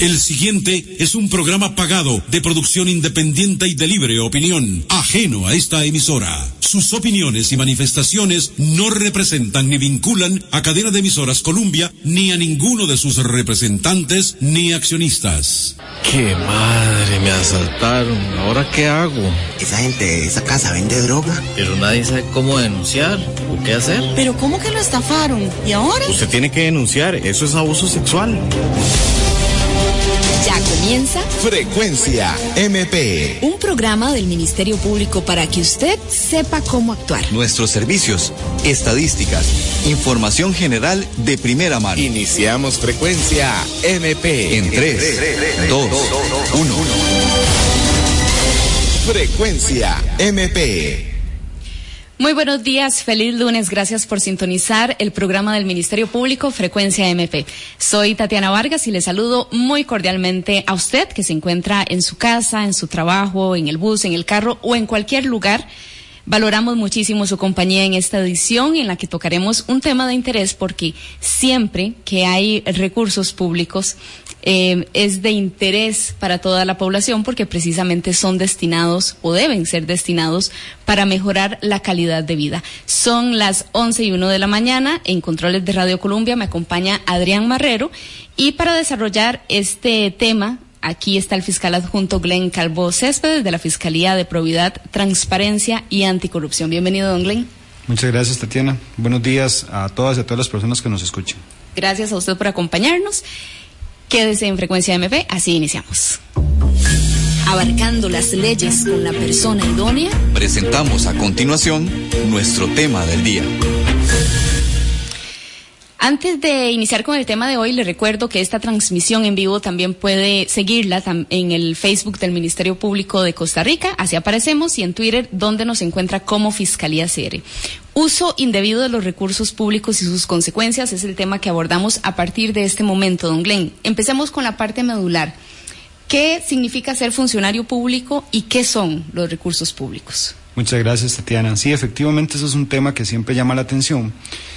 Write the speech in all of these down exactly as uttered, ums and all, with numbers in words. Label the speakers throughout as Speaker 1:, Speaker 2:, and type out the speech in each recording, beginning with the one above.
Speaker 1: El siguiente es un programa pagado de producción independiente y de libre opinión, ajeno a esta emisora. Sus opiniones y manifestaciones no representan ni vinculan a Cadena de Emisoras Columbia, ni a ninguno de sus representantes ni accionistas.
Speaker 2: ¡Qué madre! Me asaltaron. ¿Ahora qué hago?
Speaker 3: Esa gente de esa casa vende droga.
Speaker 2: Pero nadie sabe cómo denunciar o qué hacer.
Speaker 4: ¿Pero cómo que lo estafaron? ¿Y ahora?
Speaker 2: Usted tiene que denunciar. Eso es abuso sexual.
Speaker 5: Ya comienza
Speaker 6: Frecuencia M P,
Speaker 5: un programa del Ministerio Público para que usted sepa cómo actuar.
Speaker 6: Nuestros servicios, estadísticas, información general de primera mano.
Speaker 7: Iniciamos Frecuencia M P
Speaker 6: en tres, dos, uno. Frecuencia M P.
Speaker 8: Muy buenos días, feliz lunes, gracias por sintonizar el programa del Ministerio Público Frecuencia M P. Soy Tatiana Vargas y le saludo muy cordialmente a usted que se encuentra en su casa, en su trabajo, en el bus, en el carro o en cualquier lugar. Valoramos muchísimo su compañía en esta edición en la que tocaremos un tema de interés porque siempre que hay recursos públicos eh, es de interés para toda la población porque precisamente son destinados o deben ser destinados para mejorar la calidad de vida. Son las once y uno de la mañana, en Controles de Radio Columbia me acompaña Adrián Marrero y para desarrollar este tema aquí está el fiscal adjunto Glenn Calvo Céspedes de la Fiscalía de Probidad, Transparencia y Anticorrupción. Bienvenido, don Glenn.
Speaker 9: Muchas gracias, Tatiana. Buenos días a todas y a todas las personas que nos escuchan.
Speaker 8: Gracias a usted por acompañarnos. Quédese en Frecuencia M P, así iniciamos.
Speaker 5: Abarcando las leyes con la persona idónea.
Speaker 6: Presentamos a continuación nuestro tema del día.
Speaker 8: Antes de iniciar con el tema de hoy, le recuerdo que esta transmisión en vivo también puede seguirla en el Facebook del Ministerio Público de Costa Rica, así aparecemos, y en Twitter, donde nos encuentra como Fiscalía C R. Uso indebido de los recursos públicos y sus consecuencias es el tema que abordamos a partir de este momento, don Glenn. Empecemos con la parte medular. ¿Qué significa ser funcionario público y qué son los recursos públicos?
Speaker 9: Muchas gracias, Tatiana. Sí, efectivamente, eso es un tema que siempre llama la atención.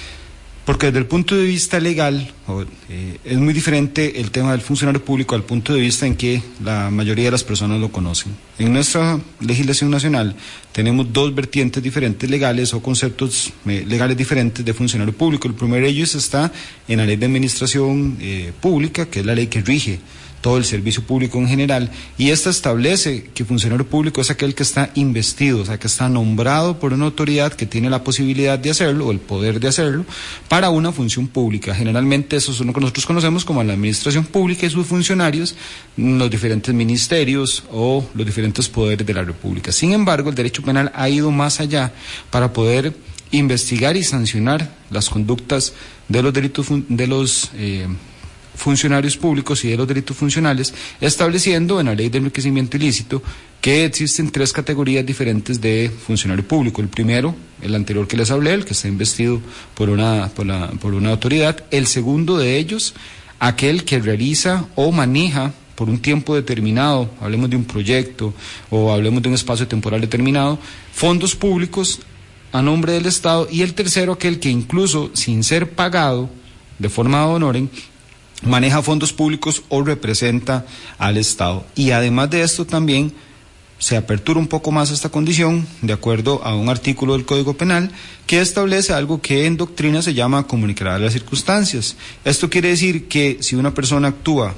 Speaker 9: Porque desde el punto de vista legal, eh, es muy diferente el tema del funcionario público al punto de vista en que la mayoría de las personas lo conocen. En nuestra legislación nacional tenemos dos vertientes diferentes legales o conceptos eh, legales diferentes de funcionario público. El primero de ellos está en la Ley de Administración eh, Pública, que es la ley que rige todo el servicio público en general, y esta establece que funcionario público es aquel que está investido, o sea, que está nombrado por una autoridad que tiene la posibilidad de hacerlo, o el poder de hacerlo, para una función pública. Generalmente eso es lo que nosotros conocemos como la administración pública y sus funcionarios, los diferentes ministerios o los diferentes poderes de la República. Sin embargo, el derecho penal ha ido más allá para poder investigar y sancionar las conductas de los delitos de los eh, funcionarios públicos y de los delitos funcionales, estableciendo en la ley de enriquecimiento ilícito que existen tres categorías diferentes de funcionario público. El primero, el anterior que les hablé, el que está investido por una, por la, por una autoridad. El segundo de ellos, aquel que realiza o maneja por un tiempo determinado, hablemos de un proyecto o hablemos de un espacio temporal determinado, fondos públicos a nombre del Estado. Y el tercero, aquel que incluso sin ser pagado de forma ad honorem, maneja fondos públicos o representa al Estado. Y además de esto también se apertura un poco más esta condición de acuerdo a un artículo del Código Penal que establece algo que en doctrina se llama comunicar a las circunstancias. Esto quiere decir que si una persona actúa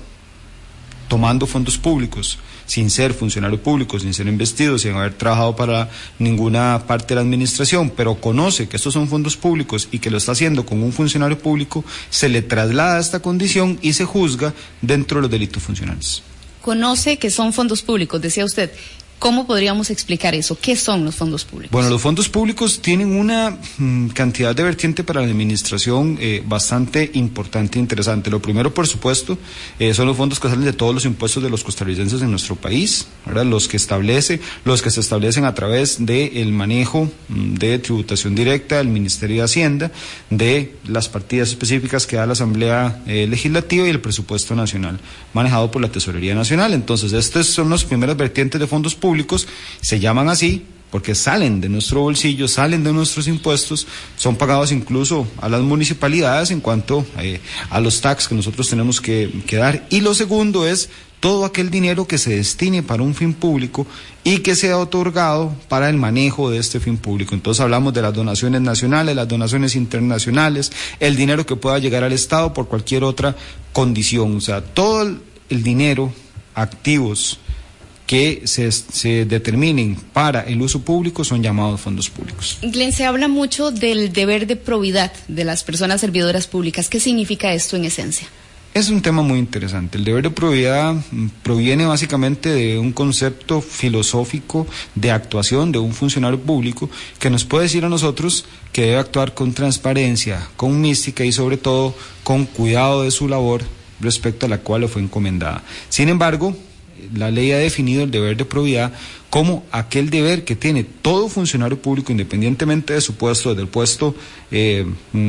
Speaker 9: tomando fondos públicos sin ser funcionario público, sin ser investido, sin haber trabajado para ninguna parte de la administración, pero conoce que estos son fondos públicos y que lo está haciendo con un funcionario público, se le traslada esta condición y se juzga dentro de los delitos funcionales.
Speaker 8: Conoce que son fondos públicos, decía usted. ¿Cómo podríamos explicar eso? ¿Qué son los fondos públicos?
Speaker 9: Bueno, los fondos públicos tienen una mm, cantidad de vertiente para la administración eh, bastante importante e interesante. Lo primero, por supuesto, eh, son los fondos que salen de todos los impuestos de los costarricenses en nuestro país, ¿verdad? Los que establece, los que se establecen a través del manejo mm, de tributación directa del Ministerio de Hacienda, de las partidas específicas que da la Asamblea eh, Legislativa y el presupuesto nacional, manejado por la Tesorería Nacional. Entonces, estas son las primeras vertientes de fondos públicos. Públicos, se llaman así porque salen de nuestro bolsillo, salen de nuestros impuestos, son pagados incluso a las municipalidades en cuanto eh, a los taxes que nosotros tenemos que, que dar. Y lo segundo es todo aquel dinero que se destine para un fin público y que sea otorgado para el manejo de este fin público. Entonces hablamos de las donaciones nacionales, las donaciones internacionales, el dinero que pueda llegar al Estado por cualquier otra condición. O sea, todo el, el dinero, activos que se, se determinen para el uso público son llamados fondos públicos.
Speaker 8: Glenn, se habla mucho del deber de probidad de las personas servidoras públicas. ¿Qué significa esto en esencia?
Speaker 9: Es un tema muy interesante. El deber de probidad proviene básicamente de un concepto filosófico de actuación de un funcionario público que nos puede decir a nosotros que debe actuar con transparencia, con mística y sobre todo con cuidado de su labor respecto a la cual le fue encomendada. Sin embargo, la ley ha definido el deber de probidad como aquel deber que tiene todo funcionario público, independientemente de su puesto, desde el puesto eh,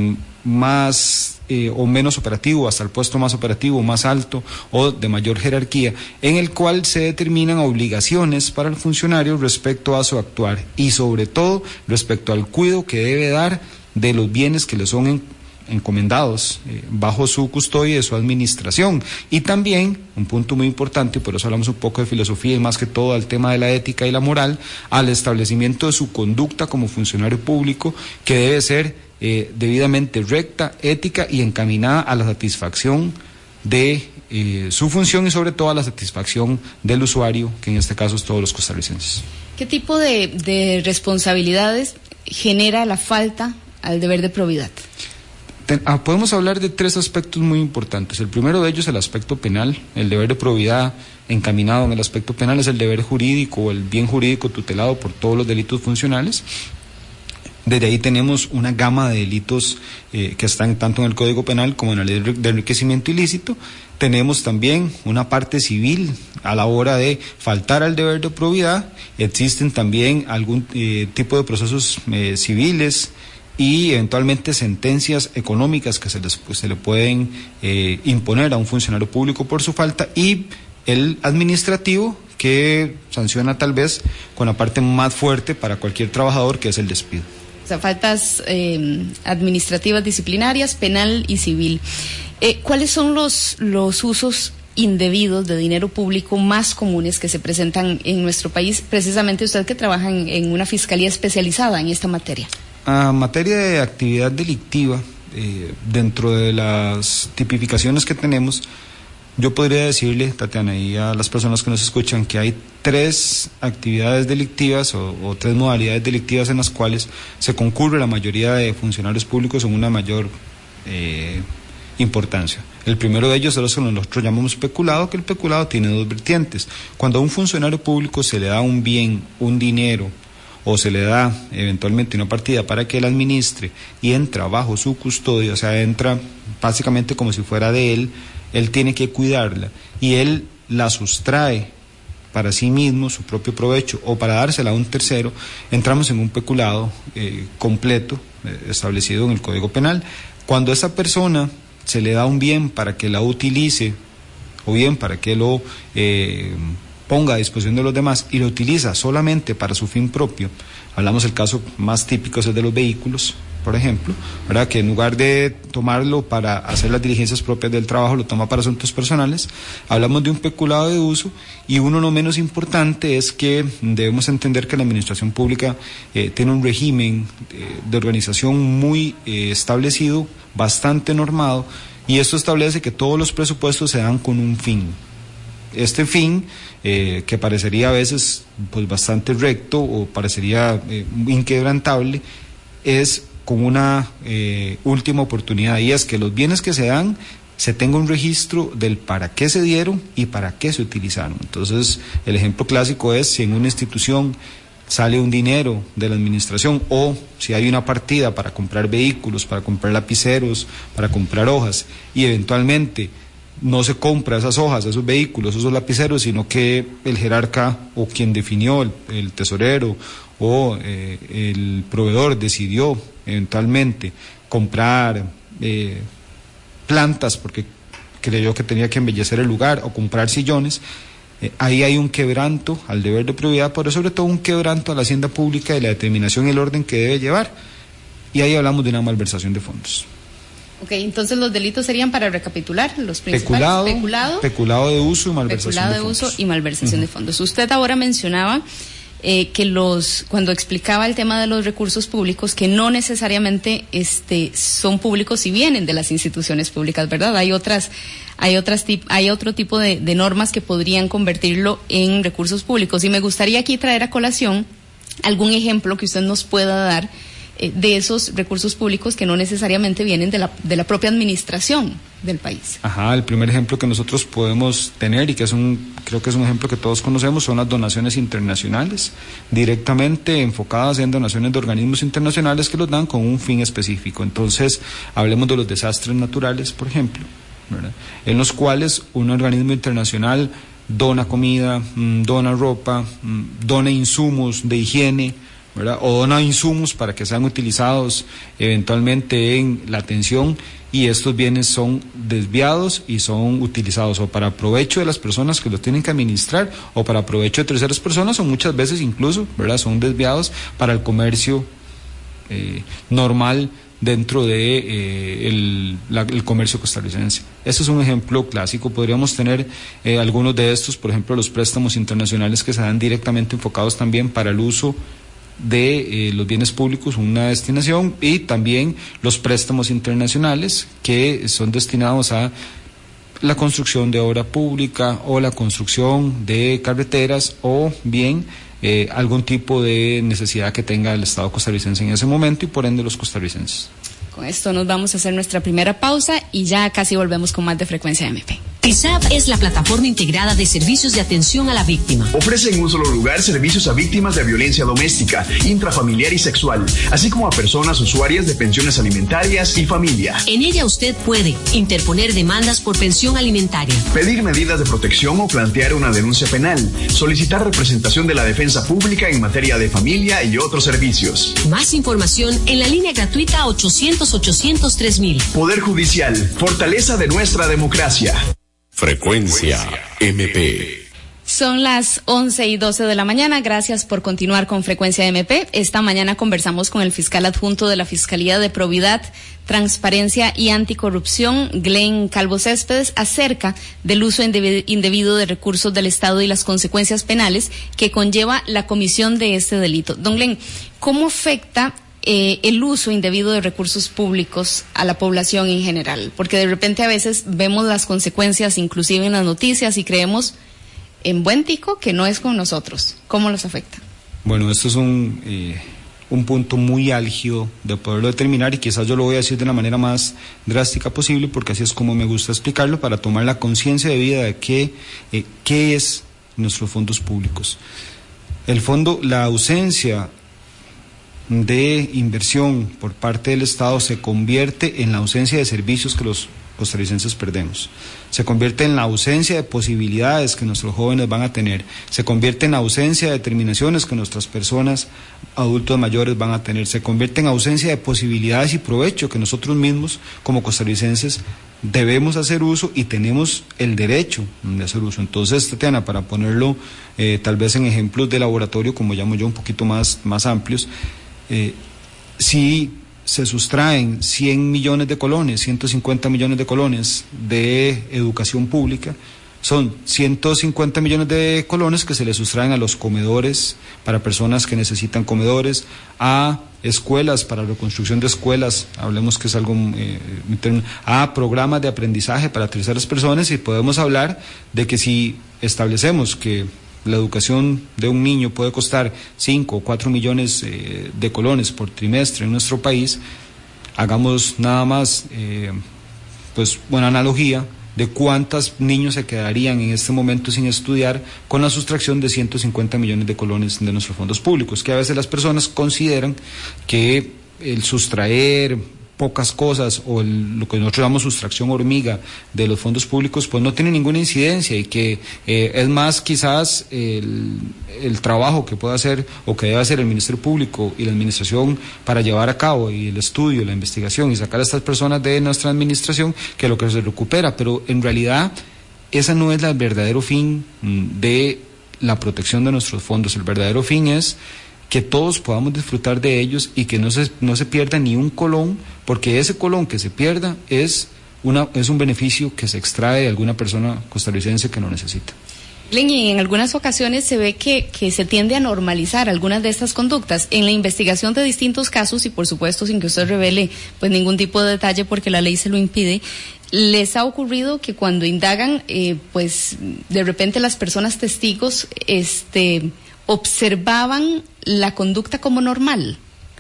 Speaker 9: más eh, o menos operativo hasta el puesto más operativo, más alto o de mayor jerarquía, en el cual se determinan obligaciones para el funcionario respecto a su actuar y sobre todo respecto al cuidado que debe dar de los bienes que le son en encomendados eh, bajo su custodia y de su administración. Y también, un punto muy importante, y por eso hablamos un poco de filosofía y más que todo al tema de la ética y la moral, al establecimiento de su conducta como funcionario público, que debe ser eh, debidamente recta, ética y encaminada a la satisfacción de eh, su función y sobre todo a la satisfacción del usuario, que en este caso es todos los costarricenses.
Speaker 8: ¿Qué tipo de, de responsabilidades genera la falta al deber de probidad?
Speaker 9: Ah, podemos hablar de tres aspectos muy importantes. El primero de ellos es el aspecto penal. El deber de probidad encaminado en el aspecto penal es el deber jurídico o el bien jurídico tutelado por todos los delitos funcionales. Desde ahí tenemos una gama de delitos eh, que están tanto en el Código Penal como en la ley de enriquecimiento ilícito. Tenemos también una parte civil a la hora de faltar al deber de probidad. Existen también algún eh, tipo de procesos eh, civiles y eventualmente sentencias económicas que se, les, pues, se le pueden eh, imponer a un funcionario público por su falta, y el administrativo que sanciona tal vez con la parte más fuerte para cualquier trabajador, que es el despido.
Speaker 8: O sea, faltas eh, administrativas, disciplinarias, penal y civil. Eh, ¿Cuáles son los, los usos indebidos de dinero público más comunes que se presentan en nuestro país? Precisamente usted que trabaja en, en una fiscalía especializada en esta materia.
Speaker 9: A materia de actividad delictiva, eh, dentro de las tipificaciones que tenemos, yo podría decirle, Tatiana, y a las personas que nos escuchan, que hay tres actividades delictivas o, o tres modalidades delictivas en las cuales se concurre la mayoría de funcionarios públicos en una mayor eh, importancia. El primero de ellos es lo que nosotros llamamos peculado, que el peculado tiene dos vertientes. Cuando a un funcionario público se le da un bien, un dinero, o se le da eventualmente una partida para que él administre y entra bajo su custodia, o sea, entra básicamente como si fuera de él, él tiene que cuidarla y él la sustrae para sí mismo, su propio provecho, o para dársela a un tercero, entramos en un peculado eh, completo, eh, establecido en el Código Penal. Cuando a esa persona se le da un bien para que la utilice, o bien para que lo eh, ponga a disposición de los demás y lo utiliza solamente para su fin propio, hablamos el caso más típico es el de los vehículos, por ejemplo, ¿verdad? Que en lugar de tomarlo para hacer las diligencias propias del trabajo, lo toma para asuntos personales. Hablamos de un peculado de uso, y uno no menos importante es que debemos entender que la administración pública eh, tiene un régimen eh, de organización muy eh, establecido, bastante normado, y esto establece que todos los presupuestos se dan con un fin. Este fin, eh, que parecería a veces pues bastante recto o parecería eh, inquebrantable, es con una eh, última oportunidad, y es que los bienes que se dan se tenga un registro del para qué se dieron y para qué se utilizaron. Entonces, el ejemplo clásico es si en una institución sale un dinero de la administración, o si hay una partida para comprar vehículos, para comprar lapiceros, para comprar hojas, y eventualmente no se compra esas hojas, esos vehículos, esos lapiceros, sino que el jerarca o quien definió, el, el tesorero o eh, el proveedor decidió eventualmente comprar eh, plantas porque creyó que tenía que embellecer el lugar, o comprar sillones, Eh, ahí hay un quebranto al deber de probidad, pero sobre todo un quebranto a la hacienda pública y la determinación y el orden que debe llevar. Y ahí hablamos de una malversación de fondos.
Speaker 8: Ok, entonces los delitos serían, para recapitular, los principales:
Speaker 9: peculado,
Speaker 8: peculado,
Speaker 9: peculado de uso y malversación
Speaker 8: peculado
Speaker 9: de
Speaker 8: de
Speaker 9: fondos.
Speaker 8: uso y malversación uh-huh. de fondos. Usted ahora mencionaba eh, que los, cuando explicaba el tema de los recursos públicos, que no necesariamente este, son públicos y vienen de las instituciones públicas, ¿verdad? Hay otras, hay otras tip, hay otro tipo de, de normas que podrían convertirlo en recursos públicos. Y me gustaría aquí traer a colación algún ejemplo que usted nos pueda dar de esos recursos públicos que no necesariamente vienen de la, de la propia administración del país.
Speaker 9: Ajá, el primer ejemplo que nosotros podemos tener, y que es un, creo que es un ejemplo que todos conocemos, son las donaciones internacionales, directamente enfocadas en donaciones de organismos internacionales que los dan con un fin específico. Entonces, hablemos de los desastres naturales, por ejemplo, ¿verdad?, en los cuales un organismo internacional dona comida, mmm, dona ropa, mmm, dona insumos de higiene, ¿verdad?, o dona insumos para que sean utilizados eventualmente en la atención, y estos bienes son desviados y son utilizados o para provecho de las personas que los tienen que administrar o para provecho de terceras personas, o muchas veces incluso, ¿verdad?, son desviados para el comercio eh, normal dentro de eh, el, la, el comercio costarricense. Ese es un ejemplo clásico. Podríamos tener eh, algunos de estos, por ejemplo, los préstamos internacionales que se dan directamente enfocados también para el uso de eh, los bienes públicos, una destinación, y también los préstamos internacionales que son destinados a la construcción de obra pública o la construcción de carreteras, o bien eh, algún tipo de necesidad que tenga el Estado costarricense en ese momento y por ende los costarricenses.
Speaker 8: Con esto nos vamos a hacer nuestra primera pausa y ya casi volvemos con más de Frecuencia M P.
Speaker 10: T I S A P es la plataforma integrada de servicios de atención a la víctima.
Speaker 11: Ofrece en un solo lugar servicios a víctimas de violencia doméstica, intrafamiliar y sexual, así como a personas usuarias de pensiones alimentarias y familia.
Speaker 10: En ella usted puede interponer demandas por pensión alimentaria,
Speaker 11: pedir medidas de protección o plantear una denuncia penal, solicitar representación de la defensa pública en materia de familia y otros servicios.
Speaker 10: Más información en la línea gratuita ochocientos ochocientos tres mil.
Speaker 11: Poder Judicial, fortaleza de nuestra democracia.
Speaker 1: Frecuencia M P.
Speaker 8: Son las once y doce de la mañana. Gracias por continuar con Frecuencia M P. Esta mañana conversamos con el fiscal adjunto de la Fiscalía de Probidad, Transparencia y Anticorrupción, Glenn Calvo Céspedes, acerca del uso indebido de recursos del Estado y las consecuencias penales que conlleva la comisión de este delito. Don Glenn, ¿cómo afecta Eh, el uso indebido de recursos públicos a la población en general? Porque de repente a veces vemos las consecuencias inclusive en las noticias y creemos en buen tico que no es con nosotros. ¿Cómo los afecta?
Speaker 9: Bueno, esto es un, eh, un punto muy álgido de poderlo determinar, y quizás yo lo voy a decir de la manera más drástica posible, porque así es como me gusta explicarlo, para tomar la conciencia de vida de qué, eh, qué es nuestros fondos públicos. El fondo, la ausencia de inversión por parte del Estado se convierte en la ausencia de servicios que los costarricenses perdemos, se convierte en la ausencia de posibilidades que nuestros jóvenes van a tener, se convierte en ausencia de determinaciones que nuestras personas, adultos mayores, van a tener, se convierte en ausencia de posibilidades y provecho que nosotros mismos como costarricenses debemos hacer uso y tenemos el derecho de hacer uso. Entonces, Tatiana, para ponerlo eh, tal vez en ejemplos de laboratorio, como llamo yo, un poquito más, más amplios, Eh, si se sustraen cien millones de colones, ciento cincuenta millones de colones de educación pública, son ciento cincuenta millones de colones que se le sustraen a los comedores para personas que necesitan comedores, a escuelas para reconstrucción de escuelas, hablemos que es algo eh, a programas de aprendizaje para terceras personas, y podemos hablar de que si establecemos que la educación de un niño puede costar cinco o cuatro millones eh, de colones por trimestre en nuestro país, hagamos nada más eh, pues una analogía de cuántos niños se quedarían en este momento sin estudiar con la sustracción de ciento cincuenta millones de colones de nuestros fondos públicos, que a veces las personas consideran que el sustraer pocas cosas o el, lo que nosotros llamamos sustracción hormiga de los fondos públicos, pues no tiene ninguna incidencia, y que eh, es más quizás el, el trabajo que puede hacer o que debe hacer el Ministerio Público y la Administración para llevar a cabo y el estudio, la investigación y sacar a estas personas de nuestra administración, que lo que se recupera. Pero en realidad esa no es el verdadero fin de la protección de nuestros fondos. El verdadero fin es que todos podamos disfrutar de ellos y que no se, no se pierda ni un colón, porque ese colón que se pierda es, una, es un beneficio que se extrae de alguna persona costarricense que lo necesita.
Speaker 8: Glenn, y en algunas ocasiones se ve que, que se tiende a normalizar algunas de estas conductas. En la investigación de distintos casos, y por supuesto sin que usted revele pues ningún tipo de detalle porque la ley se lo impide, ¿les ha ocurrido que cuando indagan, eh, pues de repente las personas testigos este, observaban la conducta como normal?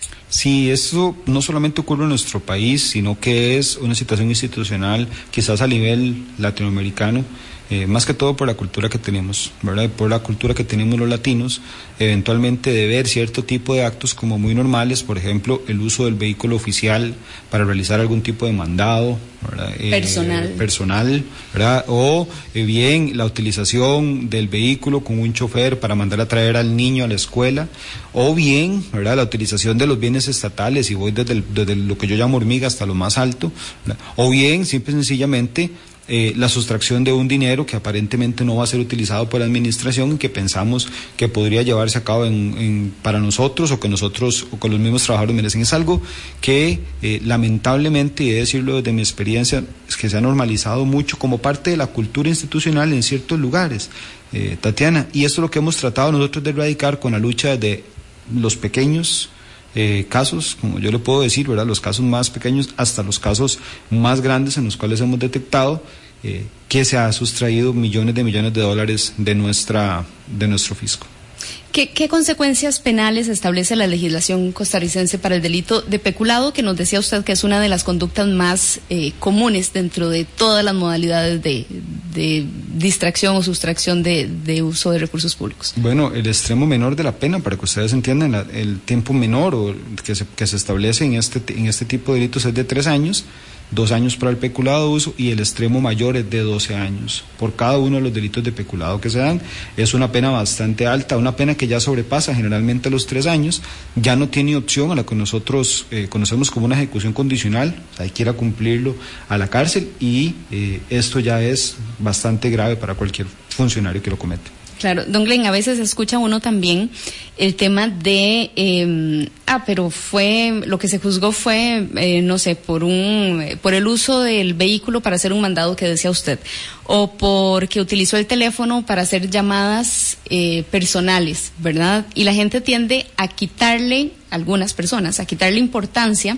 Speaker 9: Sí, eso no solamente ocurre en nuestro país, sino que es una situación institucional, quizás a nivel latinoamericano, eh, más que todo por la cultura que tenemos, ¿verdad? Por la cultura que tenemos los latinos, eventualmente de ver cierto tipo de actos como muy normales, por ejemplo, el uso del vehículo oficial para realizar algún tipo de mandado, ¿verdad? Eh,
Speaker 8: personal.
Speaker 9: Personal, ¿verdad? O eh, bien la utilización del vehículo con un chofer para mandar a traer al niño a la escuela, o bien, ¿verdad? La utilización de los bienes estatales, y voy desde, el, desde lo que yo llamo hormiga hasta lo más alto, ¿verdad? O bien, simple y sencillamente, Eh, la sustracción de un dinero que aparentemente no va a ser utilizado por la administración y que pensamos que podría llevarse a cabo en, en, para nosotros, o que nosotros o que los mismos trabajadores merecen. Es algo que eh, lamentablemente, y he de decirlo desde mi experiencia, es que se ha normalizado mucho como parte de la cultura institucional en ciertos lugares, eh, Tatiana, y esto es lo que hemos tratado nosotros de erradicar con la lucha de los pequeños Eh, casos, como yo le puedo decir, ¿verdad? Los casos más pequeños hasta los casos más grandes en los cuales hemos detectado eh, que se ha sustraído millones de millones de dólares de nuestra de nuestro fisco.
Speaker 8: ¿Qué, ¿Qué consecuencias penales establece la legislación costarricense para el delito de peculado, que nos decía usted que es una de las conductas más eh, comunes dentro de todas las modalidades de, de distracción o sustracción de, de uso de recursos públicos?
Speaker 9: Bueno, el extremo menor de la pena, para que ustedes entiendan, la, el tiempo menor o que se, que se establece en este, en este tipo de delitos es de tres años, dos años para el peculado de uso, y el extremo mayor es de doce años. Por cada uno de los delitos de peculado que se dan, es una pena bastante alta, una pena que ya sobrepasa generalmente los tres años, ya no tiene opción a la que nosotros eh, conocemos como una ejecución condicional, o sea, hay que ir a cumplirlo a la cárcel, y eh, esto ya es bastante grave para cualquier funcionario que lo comete.
Speaker 8: Claro, don Glenn, a veces escucha uno también el tema de, eh, ah, pero fue, lo que se juzgó fue, eh, no sé, por un, por el uso del vehículo para hacer un mandado que decía usted, o porque utilizó el teléfono para hacer llamadas eh, personales, ¿verdad? Y la gente tiende a quitarle, algunas personas, a quitarle importancia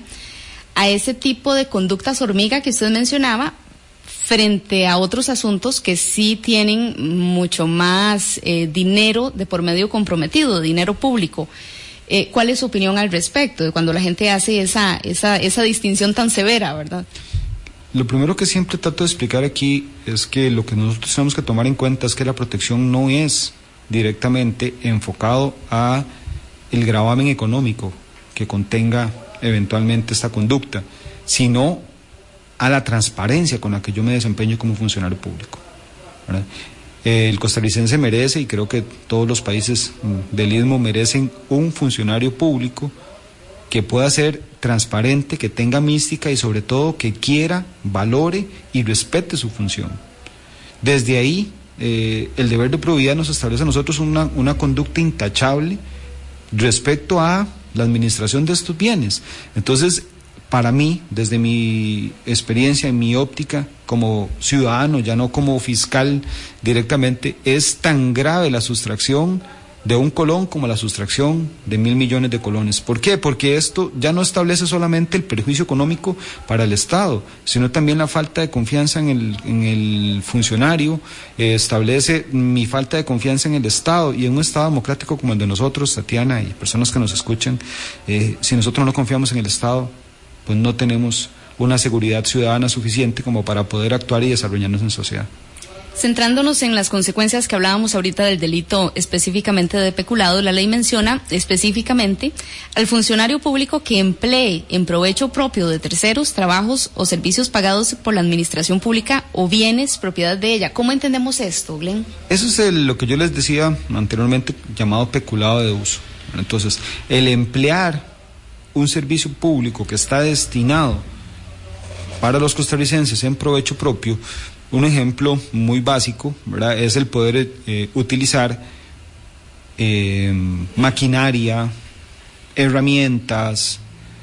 Speaker 8: a ese tipo de conductas hormiga que usted mencionaba, frente a otros asuntos que sí tienen mucho más eh, dinero de por medio comprometido, dinero público. Eh, ¿Cuál es su opinión al respecto de cuando la gente hace esa, esa, esa distinción tan severa, verdad?
Speaker 9: Lo primero que siempre trato de explicar aquí es que lo que nosotros tenemos que tomar en cuenta es que la protección no es directamente enfocado a el gravamen económico que contenga eventualmente esta conducta, sino a la transparencia con la que yo me desempeño como funcionario público, ¿verdad? Eh, el costarricense merece, y creo que todos los países del Istmo merecen, un funcionario público que pueda ser transparente, que tenga mística y sobre todo que quiera, valore y respete su función. Desde ahí, eh, el deber de probidad nos establece a nosotros una, una conducta intachable respecto a la administración de estos bienes. Entonces, para mí, desde mi experiencia, en mi óptica como ciudadano, ya no como fiscal directamente, es tan grave la sustracción de un colón como la sustracción de mil millones de colones. ¿Por qué? Porque esto ya no establece solamente el perjuicio económico para el Estado, sino también la falta de confianza en el, en el funcionario, eh, establece mi falta de confianza en el Estado, y en un Estado democrático como el de nosotros, Tatiana, y personas que nos escuchan, eh, si nosotros no confiamos en el Estado, pues no tenemos una seguridad ciudadana suficiente como para poder actuar y desarrollarnos en sociedad.
Speaker 8: Centrándonos en las consecuencias que hablábamos ahorita del delito específicamente de peculado, la ley menciona específicamente al funcionario público que emplee en provecho propio de terceros trabajos o servicios pagados por la administración pública o bienes propiedad de ella. ¿Cómo entendemos esto, Glenn?
Speaker 9: Eso es el, lo que yo les decía anteriormente, llamado peculado de uso. Entonces, el emplear un servicio público que está destinado para los costarricenses en provecho propio, un ejemplo muy básico, ¿verdad? Es el poder eh, utilizar eh, maquinaria, herramientas,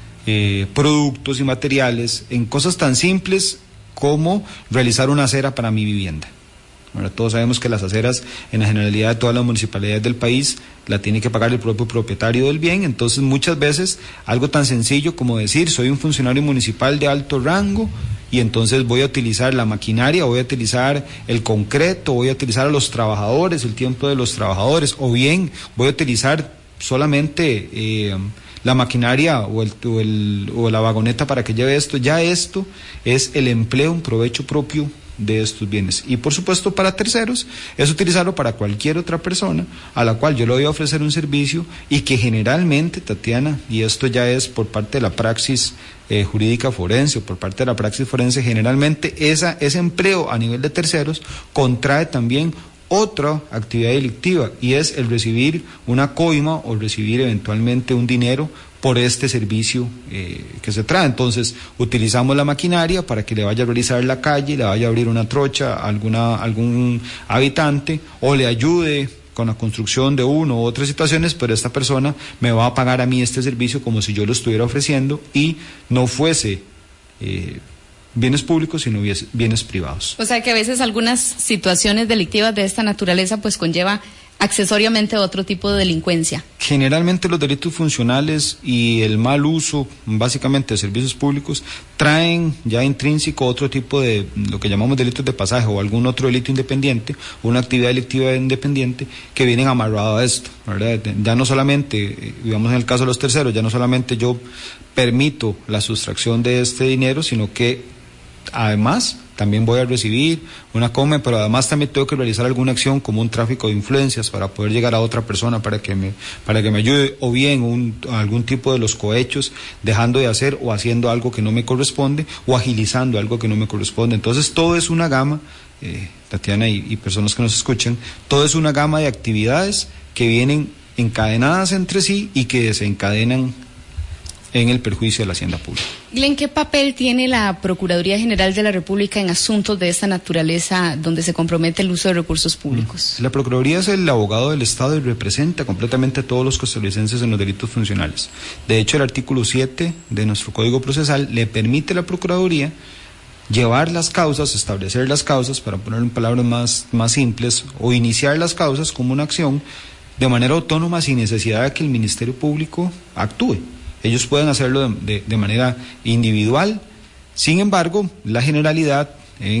Speaker 9: eh, productos y materiales en cosas tan simples como realizar una acera para mi vivienda. Ahora, todos sabemos que las aceras en la generalidad de todas las municipalidades del país la tiene que pagar el propio propietario del bien, entonces muchas veces algo tan sencillo como decir soy un funcionario municipal de alto rango y entonces voy a utilizar la maquinaria, voy a utilizar el concreto, voy a utilizar a los trabajadores, el tiempo de los trabajadores, o bien voy a utilizar solamente eh, la maquinaria o, el, o, el, o la vagoneta para que lleve esto. Ya esto es el empleo, un provecho propio de estos bienes. Y por supuesto para terceros es utilizarlo para cualquier otra persona a la cual yo le voy a ofrecer un servicio y que generalmente, Tatiana, y esto ya es por parte de la praxis eh, jurídica forense o por parte de la praxis forense, generalmente esa, ese empleo a nivel de terceros contrae también otra actividad delictiva y es el recibir una coima o recibir eventualmente un dinero por este servicio eh, que se trae. Entonces utilizamos la maquinaria para que le vaya a realizar la calle, le vaya a abrir una trocha a alguna, algún habitante o le ayude con la construcción de uno u otras situaciones, pero esta persona me va a pagar a mí este servicio como si yo lo estuviera ofreciendo y no fuese eh, bienes públicos, sino bienes privados.
Speaker 8: O sea que a veces algunas situaciones delictivas de esta naturaleza pues conlleva accesoriamente otro tipo de delincuencia.
Speaker 9: Generalmente los delitos funcionales y el mal uso básicamente de servicios públicos traen ya intrínseco otro tipo de lo que llamamos delitos de pasaje o algún otro delito independiente, una actividad delictiva independiente que vienen amarrados a esto, ¿verdad? Ya no solamente, digamos en el caso de los terceros, ya no solamente yo permito la sustracción de este dinero, sino que además también voy a recibir una coma, pero además también tengo que realizar alguna acción como un tráfico de influencias para poder llegar a otra persona para que me para que me ayude, o bien un, algún tipo de los cohechos, dejando de hacer o haciendo algo que no me corresponde o agilizando algo que no me corresponde. Entonces todo es una gama, eh, Tatiana y, y personas que nos escuchan, todo es una gama de actividades que vienen encadenadas entre sí y que desencadenan en el perjuicio de la hacienda pública.
Speaker 8: Glenn, ¿qué papel tiene la Procuraduría General de la República en asuntos de esta naturaleza donde se compromete el uso de recursos públicos?
Speaker 9: La Procuraduría es el abogado del Estado y representa completamente a todos los costarricenses en los delitos funcionales. De hecho, el artículo siete de nuestro Código Procesal le permite a la Procuraduría llevar las causas, establecer las causas, para ponerlo en palabras más, más simples, o iniciar las causas como una acción de manera autónoma sin necesidad de que el Ministerio Público actúe. Ellos pueden hacerlo de, de, de manera individual. Sin embargo, la generalidad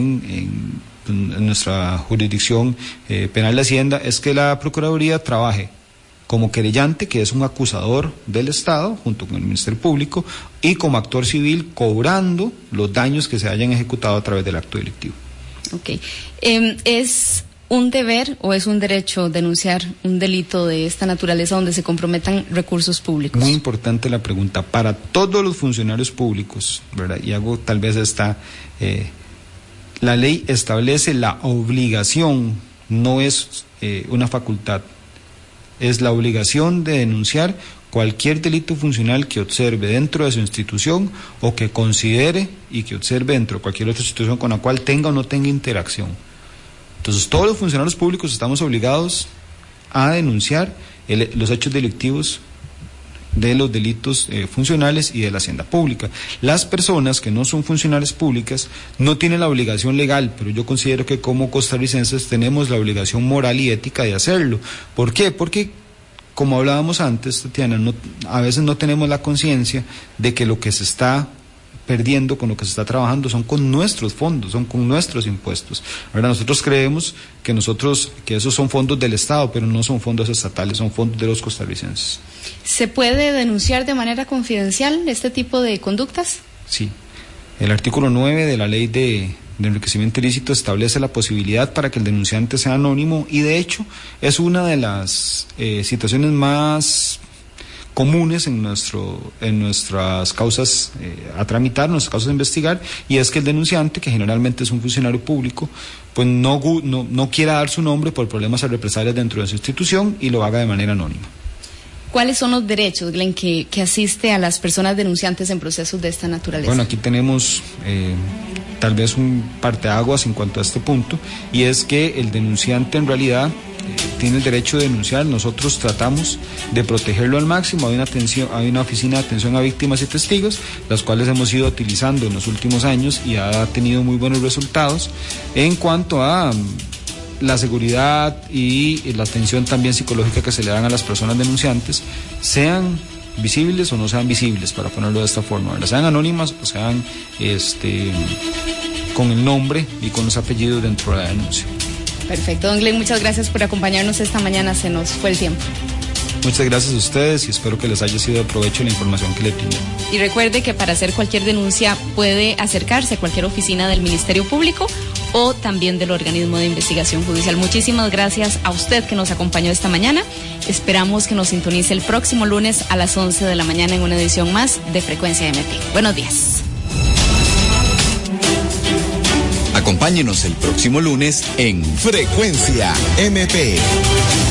Speaker 9: en, en, en nuestra jurisdicción eh, penal de Hacienda es que la Procuraduría trabaje como querellante, que es un acusador del Estado, junto con el Ministerio Público, y como actor civil, cobrando los daños que se hayan ejecutado a través del acto delictivo.
Speaker 8: Ok. Eh, es... ¿Un deber o es un derecho denunciar un delito de esta naturaleza donde se comprometan recursos públicos?
Speaker 9: Muy importante la pregunta. Para todos los funcionarios públicos, ¿verdad? Y hago tal vez esta, eh, la ley establece la obligación, no es eh, una facultad, es la obligación de denunciar cualquier delito funcional que observe dentro de su institución o que considere y que observe dentro de cualquier otra institución con la cual tenga o no tenga interacción. Entonces, todos los funcionarios públicos estamos obligados a denunciar el, los hechos delictivos de los delitos eh, funcionales y de la hacienda pública. Las personas que no son funcionarias públicas no tienen la obligación legal, pero yo considero que como costarricenses tenemos la obligación moral y ética de hacerlo. ¿Por qué? Porque, como hablábamos antes, Tatiana, no, a veces no tenemos la conciencia de que lo que se está perdiendo, con lo que se está trabajando, son con nuestros fondos, son con nuestros impuestos. Ahora, nosotros creemos que nosotros, que esos son fondos del Estado, pero no son fondos estatales, son fondos de los costarricenses.
Speaker 8: ¿Se puede denunciar de manera confidencial este tipo de conductas?
Speaker 9: Sí. El artículo nueve de la Ley de, de Enriquecimiento Ilícito establece la posibilidad para que el denunciante sea anónimo y, de hecho, es una de las eh, situaciones más comunes en nuestro en nuestras causas eh, a tramitar, nuestras causas a investigar, y es que el denunciante, que generalmente es un funcionario público, pues no, no, no quiera dar su nombre por problemas a represalias dentro de su institución y lo haga de manera anónima.
Speaker 8: ¿Cuáles son los derechos, Glenn, que, que asiste a las personas denunciantes en procesos de esta naturaleza?
Speaker 9: Bueno, aquí tenemos eh, tal vez un parteaguas en cuanto a este punto, y es que el denunciante en realidad tiene el derecho de denunciar. Nosotros tratamos de protegerlo al máximo. Hay una atención, hay una oficina de atención a víctimas y testigos, las cuales hemos ido utilizando en los últimos años y ha tenido muy buenos resultados en cuanto a la seguridad y la atención también psicológica que se le dan a las personas denunciantes, sean visibles o no sean visibles, para ponerlo de esta forma, ¿verdad? Sean anónimas o sean este, con el nombre y con los apellidos dentro de la denuncia.
Speaker 8: Perfecto, don Glenn, muchas gracias por acompañarnos esta mañana, se nos fue el tiempo.
Speaker 9: Muchas gracias a ustedes y espero que les haya sido de provecho la información que le brindé.
Speaker 8: Y recuerde que para hacer cualquier denuncia puede acercarse a cualquier oficina del Ministerio Público o también del organismo de investigación judicial. Muchísimas gracias a usted que nos acompañó esta mañana. Esperamos que nos sintonice el próximo lunes a las once de la mañana en una edición más de Frecuencia M P. Buenos días.
Speaker 6: Acompáñenos el próximo lunes en
Speaker 7: Frecuencia M P.